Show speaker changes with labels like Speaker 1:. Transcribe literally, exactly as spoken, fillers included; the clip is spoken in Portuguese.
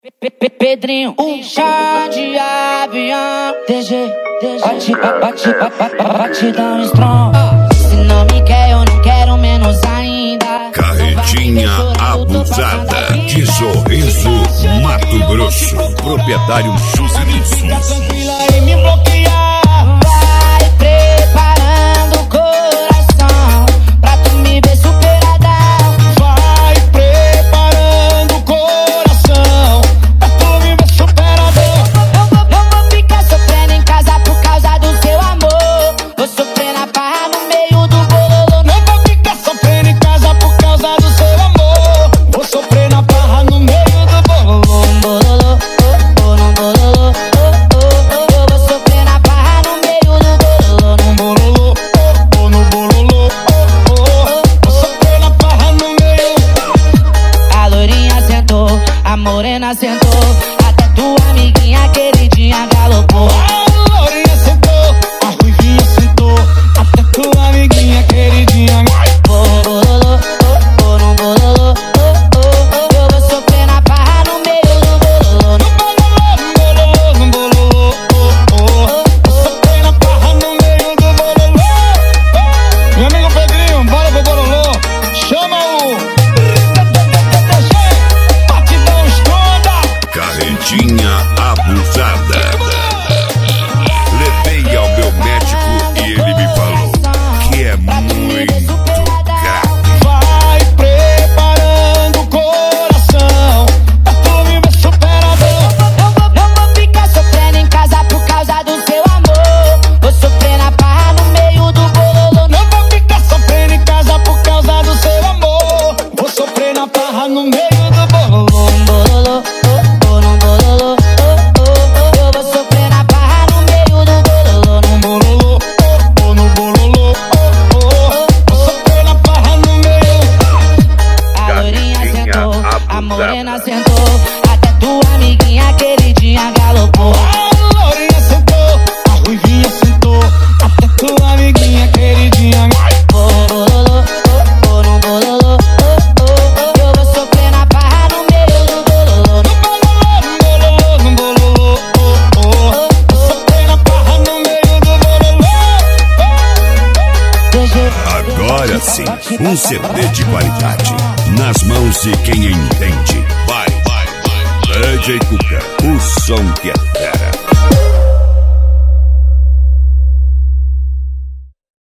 Speaker 1: Pedrinho, um chá de avião. D G, bate, bate, bate, batidão strong. Se não me quer, eu não quero menos ainda.
Speaker 2: Carretinha abusada de Sorriso, Mato Grosso. Proprietário Juscelino.
Speaker 3: Fica tranquila e me bloquear.
Speaker 1: Vai preparando o coração pra tu me ver superadão.
Speaker 3: Vai preparando o coração pra tu me ver superadão.
Speaker 1: Eu vou, eu vou ficar sofrendo em casa por causa do seu amor. Vou sofrer na barra no meio do bololô.
Speaker 3: Não vou ficar sofrendo em casa por causa do seu amor. Vou sofrer na barra no meio do bololô.
Speaker 1: Bololô, oh, oh, no bololô, oh, oh, oh. Eu vou sofrer na barra no meio do bololô.
Speaker 3: No bololô, oh, oh, no bololô, oh, oh. Vou sofrer na barra no meio.
Speaker 1: A loirinha sentou, a morena sentou, até tua amiguinha queridinha galopou.
Speaker 3: A lourinha sentou, a ruivinha sentou, até tua amiguinha queridinha.
Speaker 1: Bololô, oh, oh, no bololô, oh, oh, oh. Eu vou sofrer na barra no meio do bololô.
Speaker 3: No bololô, no bololô, oh, oh. Vou sofrer na barra no meio do bololô. Meu amigo Pedrinho, bora pro bololô. Chama o batidão esconda.
Speaker 2: Carretinha abusada. Levei ao meu médico e ele me falou que é muito grave.
Speaker 3: Vai preparando o coração pra tu me ver superador.
Speaker 1: Eu vou, eu vou ficar sofrendo em casa por causa do seu amor. Vou sofrer na barra no meio do bololô.
Speaker 3: Não vou ficar sofrendo em casa por causa do seu amor. Vou sofrer na barra no meio do bololô.
Speaker 1: Bololô, oh, oh, no bololô, oh, oh, oh. Eu vou sofrer na barra no meio do bololô.
Speaker 3: No bololô, oh, oh, no bololô, oh, oh. Vou sofrer na barra no meio.
Speaker 1: A loirinha
Speaker 2: Carretinha
Speaker 1: sentou, a
Speaker 2: abusada.
Speaker 1: morena sentou, até tua amiguinha queridinha galopou.
Speaker 3: A lourinha sentou, a ruivinha sentou, até tua amiguinha queridinha.
Speaker 1: Bololô, oh, oh, no bololô, oh, oh, oh. Eu vou sofrer na barra no meio do bololô.
Speaker 3: No bololô, no bololô, oh, oh. Vou sofrer na barra no meio do bololô.
Speaker 1: D G,
Speaker 2: Agora sim, um C D de qualidade nas mãos de quem entende. Vai, vai, vai. D J Cuca, o som que é fera.